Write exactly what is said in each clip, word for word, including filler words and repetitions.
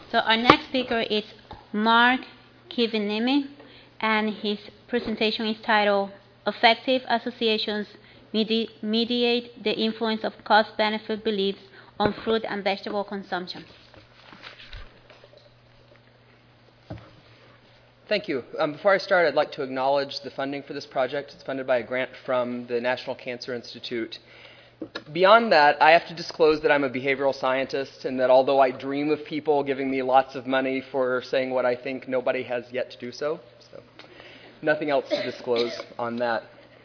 So our next speaker is Mark Kivinimi, and his presentation is titled Effective Associations Medi- Mediate the Influence of Cost-Benefit Beliefs on Fruit and Vegetable Consumption. Thank you. Um, before I start, I'd like to acknowledge the funding for this project. It's funded by a grant from the National Cancer Institute. Beyond that, I have to disclose that I'm a behavioral scientist and that although I dream of people giving me lots of money for saying what I think, nobody has yet to do so. So nothing else to disclose on that.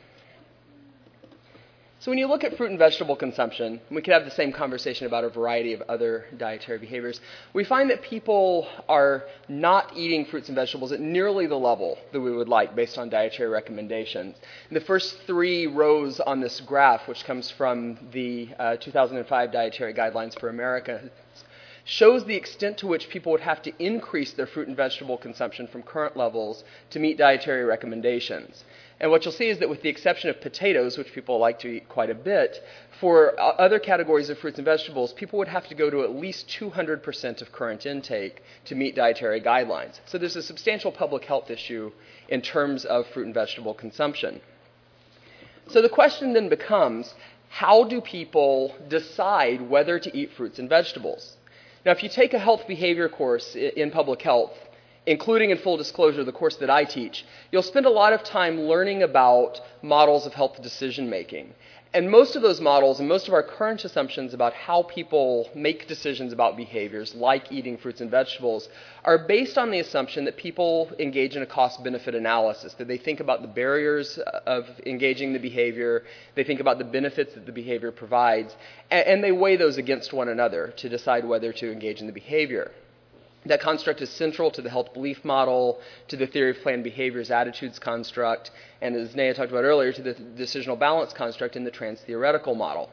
So when you look at fruit and vegetable consumption, we could have the same conversation about a variety of other dietary behaviors, we find that people are not eating fruits and vegetables at nearly the level that we would like based on dietary recommendations. And the first three rows on this graph, which comes from the uh, two thousand five Dietary Guidelines for America, shows the extent to which people would have to increase their fruit and vegetable consumption from current levels to meet dietary recommendations. And what you'll see is that with the exception of potatoes, which people like to eat quite a bit, for other categories of fruits and vegetables, people would have to go to at least two hundred percent of current intake to meet dietary guidelines. So there's a substantial public health issue in terms of fruit and vegetable consumption. So the question then becomes, how do people decide whether to eat fruits and vegetables? Now, if you take a health behavior course in public health, including in full disclosure the course that I teach, you'll spend a lot of time learning about models of health decision making. And most of those models and most of our current assumptions about how people make decisions about behaviors like eating fruits and vegetables are based on the assumption that people engage in a cost-benefit analysis, that they think about the barriers of engaging the behavior, they think about the benefits that the behavior provides, and, and they weigh those against one another to decide whether to engage in the behavior. That construct is central to the health belief model, to the theory of planned behaviors attitudes construct, and as Naya talked about earlier, to the decisional balance construct in the trans-theoretical model.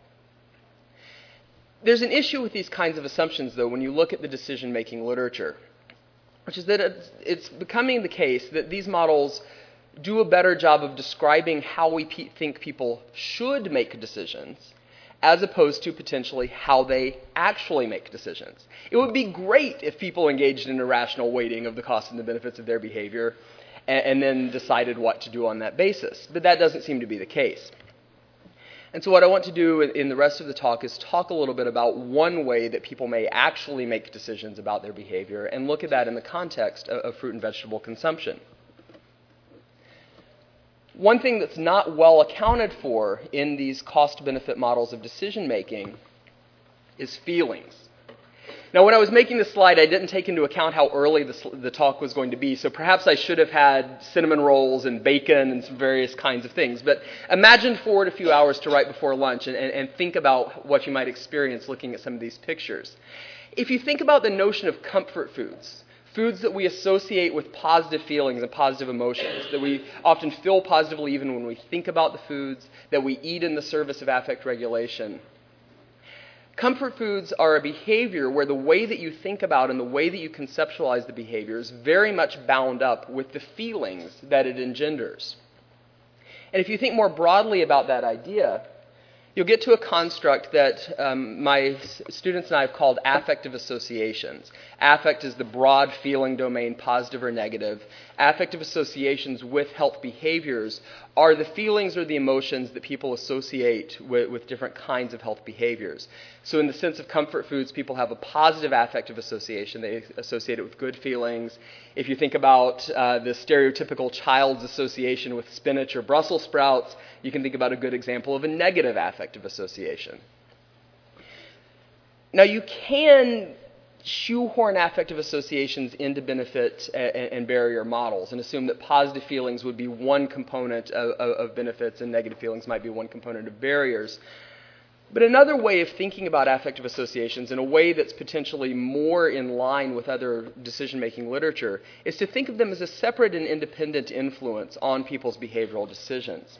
There's an issue with these kinds of assumptions, though, when you look at the decision-making literature, which is that it's, it's becoming the case that these models do a better job of describing how we pe- think people should make decisions, as opposed to potentially how they actually make decisions. It would be great if people engaged in a rational weighting of the costs and the benefits of their behavior and, and then decided what to do on that basis. But that doesn't seem to be the case. And so what I want to do in the rest of the talk is talk a little bit about one way that people may actually make decisions about their behavior and look at that in the context of, of fruit and vegetable consumption. One thing that's not well accounted for in these cost-benefit models of decision-making is feelings. Now, when I was making this slide, I didn't take into account how early the, the talk was going to be, so perhaps I should have had cinnamon rolls and bacon and some various kinds of things. But imagine forward a few hours to right before lunch and, and, and think about what you might experience looking at some of these pictures. If you think about the notion of comfort foods, foods that we associate with positive feelings and positive emotions, that we often feel positively even when we think about the foods, that we eat in the service of affect regulation. Comfort foods are a behavior where the way that you think about and the way that you conceptualize the behavior is very much bound up with the feelings that it engenders. And if you think more broadly about that idea, you'll get to a construct that um, my students and I have called affective associations. Affect is the broad feeling domain, positive or negative. Affective associations with health behaviors are the feelings or the emotions that people associate with, with different kinds of health behaviors. So in the sense of comfort foods, people have a positive affective association. They associate it with good feelings. If you think about uh, the stereotypical child's association with spinach or Brussels sprouts, you can think about a good example of a negative affective association. Now, you can shoehorn affective associations into benefit and, and barrier models and assume that positive feelings would be one component of, of, of benefits and negative feelings might be one component of barriers. But another way of thinking about affective associations in a way that's potentially more in line with other decision-making literature is to think of them as a separate and independent influence on people's behavioral decisions.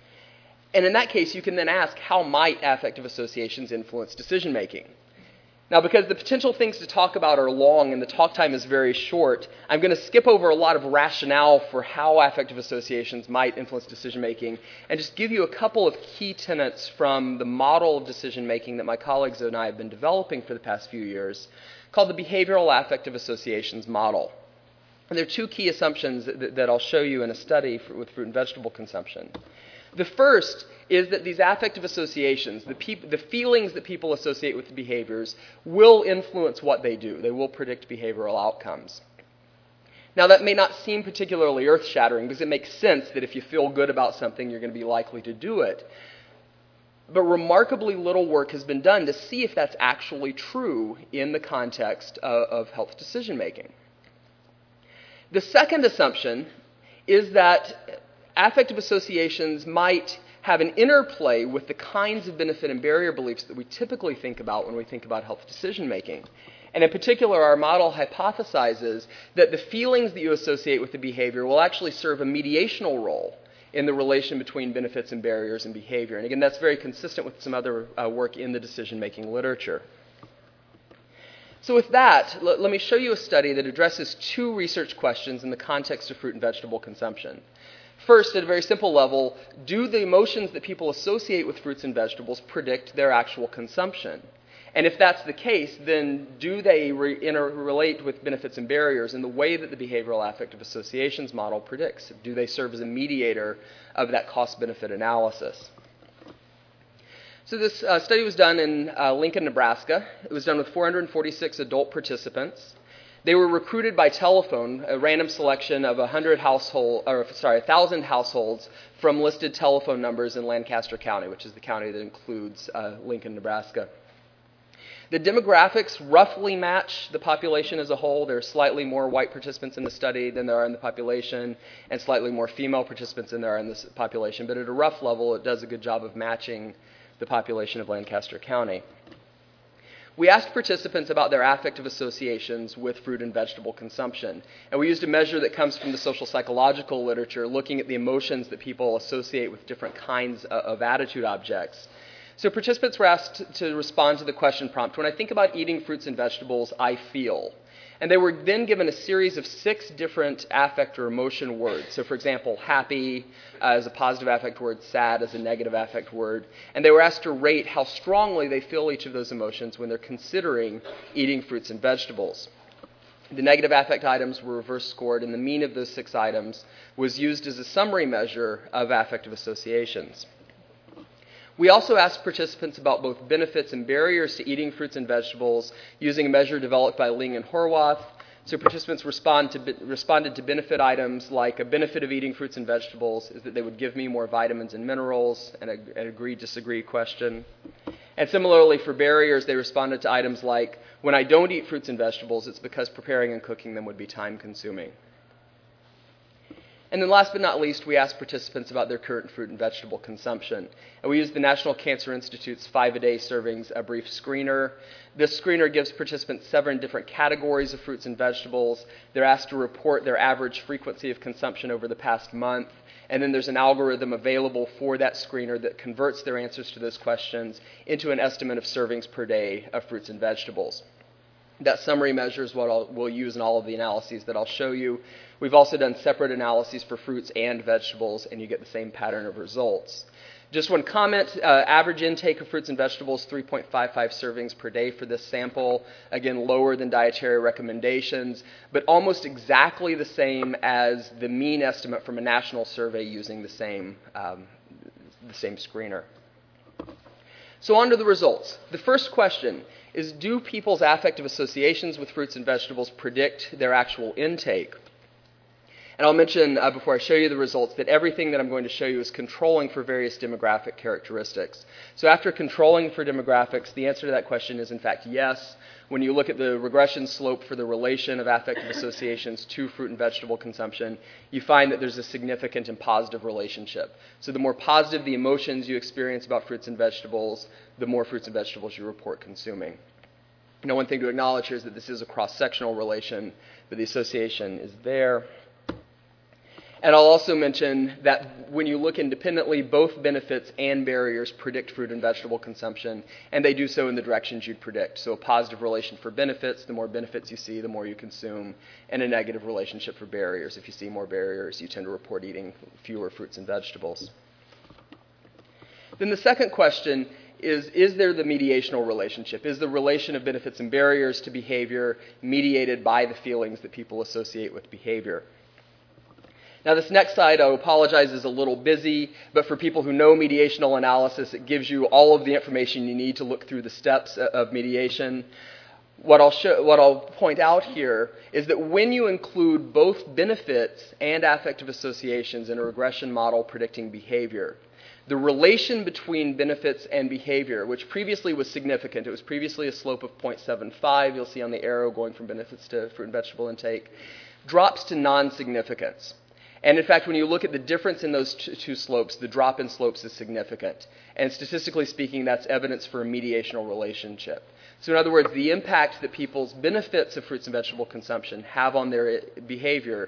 And in that case, you can then ask, how might affective associations influence decision-making? Now, because the potential things to talk about are long and the talk time is very short, I'm going to skip over a lot of rationale for how affective associations might influence decision-making and just give you a couple of key tenets from the model of decision-making that my colleagues and I have been developing for the past few years called the Behavioral Affective Associations Model. And there are two key assumptions that, that I'll show you in a study for, with fruit and vegetable consumption. The first is that these affective associations, the, peop- the feelings that people associate with the behaviors, will influence what they do. They will predict behavioral outcomes. Now, that may not seem particularly earth-shattering because it makes sense that if you feel good about something, you're going to be likely to do it. But remarkably little work has been done to see if that's actually true in the context of, of health decision-making. The second assumption is that affective associations might have an interplay with the kinds of benefit and barrier beliefs that we typically think about when we think about health decision-making. And in particular, our model hypothesizes that the feelings that you associate with the behavior will actually serve a mediational role in the relation between benefits and barriers and behavior. And again, that's very consistent with some other uh, work in the decision-making literature. So with that, l- let me show you a study that addresses two research questions in the context of fruit and vegetable consumption. First, at a very simple level, do the emotions that people associate with fruits and vegetables predict their actual consumption? And if that's the case, then do they re- interrelate with benefits and barriers in the way that the behavioral affective associations model predicts? Do they serve as a mediator of that cost-benefit analysis? So this uh, study was done in uh, Lincoln, Nebraska. It was done with four hundred forty-six adult participants. They were recruited by telephone, a random selection of one hundred household, or sorry, one thousand households from listed telephone numbers in Lancaster County, which is the county that includes uh, Lincoln, Nebraska. The demographics roughly match the population as a whole. There are slightly more white participants in the study than there are in the population, and slightly more female participants than there are in this population. But at a rough level, it does a good job of matching the population of Lancaster County. We asked participants about their affective associations with fruit and vegetable consumption. And we used a measure that comes from the social psychological literature, looking at the emotions that people associate with different kinds of attitude objects. So participants were asked to respond to the question prompt, when I think about eating fruits and vegetables, I feel. And they were then given a series of six different affect or emotion words. So for example, happy uh, as a positive affect word, sad as a negative affect word. And they were asked to rate how strongly they feel each of those emotions when they're considering eating fruits and vegetables. The negative affect items were reverse scored, and the mean of those six items was used as a summary measure of affective associations. We also asked participants about both benefits and barriers to eating fruits and vegetables using a measure developed by Ling and Horwath. So participants respond to be, responded to benefit items like a benefit of eating fruits and vegetables is that they would give me more vitamins and minerals, and a, an agree-disagree question. And similarly for barriers, they responded to items like, when I don't eat fruits and vegetables, it's because preparing and cooking them would be time-consuming. And then last but not least, we asked participants about their current fruit and vegetable consumption. And we used the National Cancer Institute's five-a-day servings, a brief screener. This screener gives participants seven different categories of fruits and vegetables. They're asked to report their average frequency of consumption over the past month. And then there's an algorithm available for that screener that converts their answers to those questions into an estimate of servings per day of fruits and vegetables. That summary measure is what I'll, we'll use in all of the analyses that I'll show you. We've also done separate analyses for fruits and vegetables, and you get the same pattern of results. Just one comment, uh, average intake of fruits and vegetables, three point five five servings per day for this sample. Again, lower than dietary recommendations, but almost exactly the same as the mean estimate from a national survey using the same, um, the same screener. So on to the results. The first question is, do people's affective associations with fruits and vegetables predict their actual intake? And I'll mention uh, before I show you the results that everything that I'm going to show you is controlling for various demographic characteristics. So after controlling for demographics, the answer to that question is in fact yes. When you look at the regression slope for the relation of affective associations to fruit and vegetable consumption, you find that there's a significant and positive relationship. So the more positive the emotions you experience about fruits and vegetables, the more fruits and vegetables you report consuming. Now, one thing to acknowledge here is that this is a cross-sectional relation, but the association is there. And I'll also mention that when you look independently, both benefits and barriers predict fruit and vegetable consumption, and they do so in the directions you'd predict. So a positive relation for benefits, the more benefits you see, the more you consume, and a negative relationship for barriers. If you see more barriers, you tend to report eating fewer fruits and vegetables. Then the second question is, is there the mediational relationship? Is the relation of benefits and barriers to behavior mediated by the feelings that people associate with behavior? Now, this next slide, I apologize, is a little busy, but for people who know mediational analysis, it gives you all of the information you need to look through the steps of mediation. What I'll, show, what I'll point out here is that when you include both benefits and affective associations in a regression model predicting behavior, the relation between benefits and behavior, which previously was significant, it was previously a slope of zero point seven five, you'll see on the arrow going from benefits to fruit and vegetable intake, drops to non-significance. And in fact, when you look at the difference in those t- two slopes, the drop in slopes is significant. And statistically speaking, that's evidence for a mediational relationship. So in other words, the impact that people's benefits of fruits and vegetable consumption have on their behavior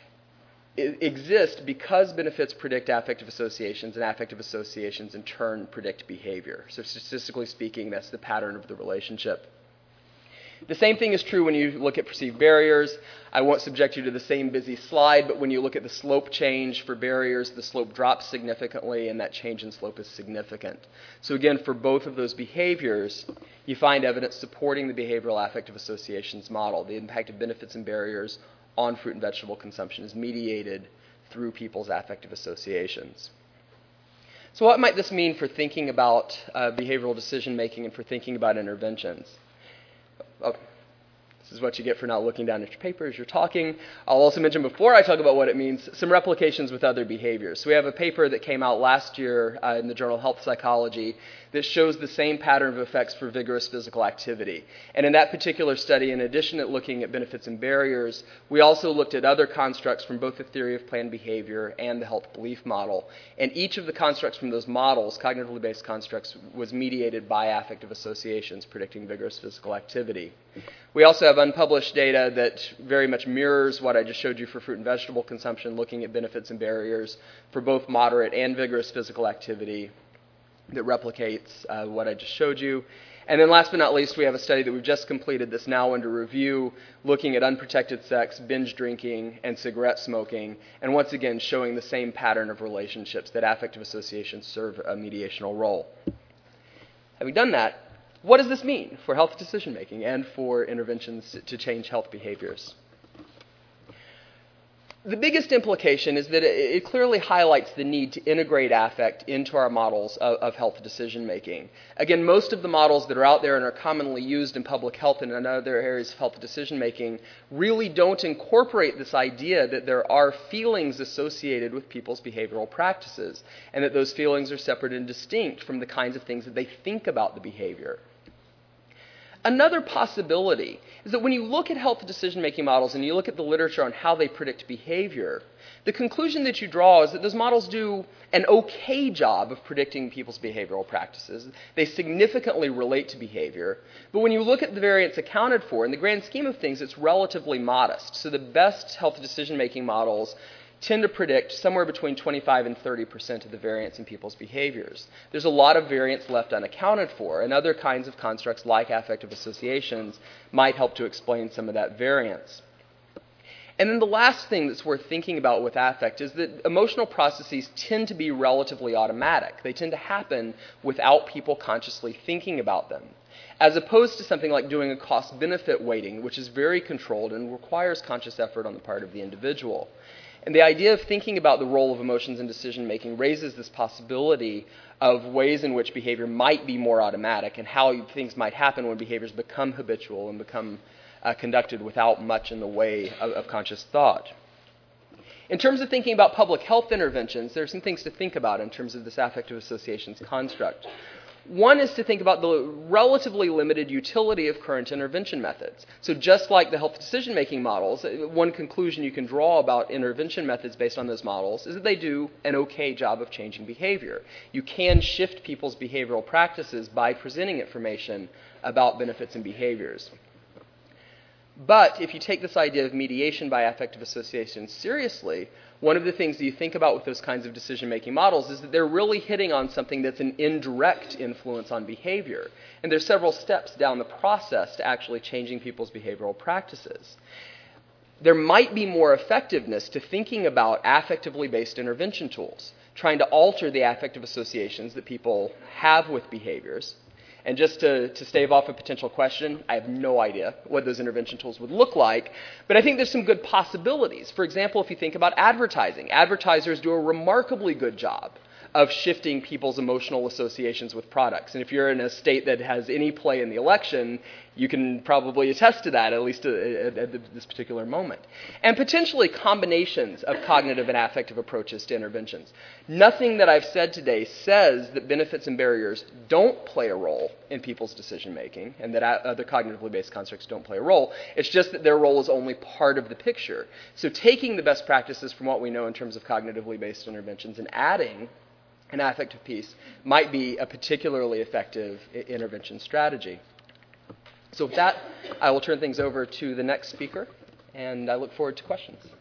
exist because benefits predict affective associations, and affective associations in turn predict behavior. So statistically speaking, that's the pattern of the relationship. The same thing is true when you look at perceived barriers. I won't subject you to the same busy slide, but when you look at the slope change for barriers, the slope drops significantly, and that change in slope is significant. So again, for both of those behaviors, you find evidence supporting the behavioral affective associations model. The impact of benefits and barriers on fruit and vegetable consumption is mediated through people's affective associations. So what might this mean for thinking about uh, behavioral decision making and for thinking about interventions? Oh, this is what you get for not looking down at your paper as you're talking. I'll also mention before I talk about what it means, some replications with other behaviors. So we have a paper that came out last year uh, in the journal Health Psychology that shows the same pattern of effects for vigorous physical activity. And in that particular study, in addition to looking at benefits and barriers, we also looked at other constructs from both the theory of planned behavior and the health belief model. And each of the constructs from those models, cognitively based constructs, was mediated by affective associations predicting vigorous physical activity. We also have unpublished data that very much mirrors what I just showed you for fruit and vegetable consumption, looking at benefits and barriers for both moderate and vigorous physical activity that replicates uh, what I just showed you. And then last but not least, we have a study that we've just completed that's now under review, looking at unprotected sex, binge drinking, and cigarette smoking, and once again showing the same pattern of relationships, that affective associations serve a mediational role. Having done that, what does this mean for health decision making and for interventions to change health behaviors? The biggest implication is that it clearly highlights the need to integrate affect into our models of, of health decision making. Again, most of the models that are out there and are commonly used in public health and in other areas of health decision making really don't incorporate this idea that there are feelings associated with people's behavioral practices, and that those feelings are separate and distinct from the kinds of things that they think about the behavior. Another possibility is that when you look at health decision-making models and you look at the literature on how they predict behavior, the conclusion that you draw is that those models do an okay job of predicting people's behavioral practices. They significantly relate to behavior. But when you look at the variance accounted for, in the grand scheme of things, it's relatively modest. So the best health decision-making models tend to predict somewhere between twenty-five and thirty percent of the variance in people's behaviors. There's a lot of variance left unaccounted for, and other kinds of constructs like affective associations might help to explain some of that variance. And then the last thing that's worth thinking about with affect is that emotional processes tend to be relatively automatic. They tend to happen without people consciously thinking about them, as opposed to something like doing a cost-benefit weighting, which is very controlled and requires conscious effort on the part of the individual. And the idea of thinking about the role of emotions in decision-making raises this possibility of ways in which behavior might be more automatic and how things might happen when behaviors become habitual and become uh, conducted without much in the way of, of conscious thought. In terms of thinking about public health interventions, there are some things to think about in terms of this affective associations construct. One is to think about the relatively limited utility of current intervention methods. So just like the health decision-making models, one conclusion you can draw about intervention methods based on those models is that they do an okay job of changing behavior. You can shift people's behavioral practices by presenting information about benefits and behaviors. But if you take this idea of mediation by affective association seriously, one of the things that you think about with those kinds of decision-making models is that they're really hitting on something that's an indirect influence on behavior. And there's several steps down the process to actually changing people's behavioral practices. There might be more effectiveness to thinking about affectively based intervention tools, trying to alter the affective associations that people have with behaviors. And just to, to stave off a potential question, I have no idea what those intervention tools would look like, but I think there's some good possibilities. For example, if you think about advertising, advertisers do a remarkably good job of shifting people's emotional associations with products. And if you're in a state that has any play in the election, you can probably attest to that, at least at, at this particular moment. And potentially combinations of cognitive and affective approaches to interventions. Nothing that I've said today says that benefits and barriers don't play a role in people's decision-making and that other cognitively based constructs don't play a role. It's just that their role is only part of the picture. So taking the best practices from what we know in terms of cognitively based interventions and adding an affective piece might be a particularly effective I- intervention strategy. So with that, I will turn things over to the next speaker, and I look forward to questions.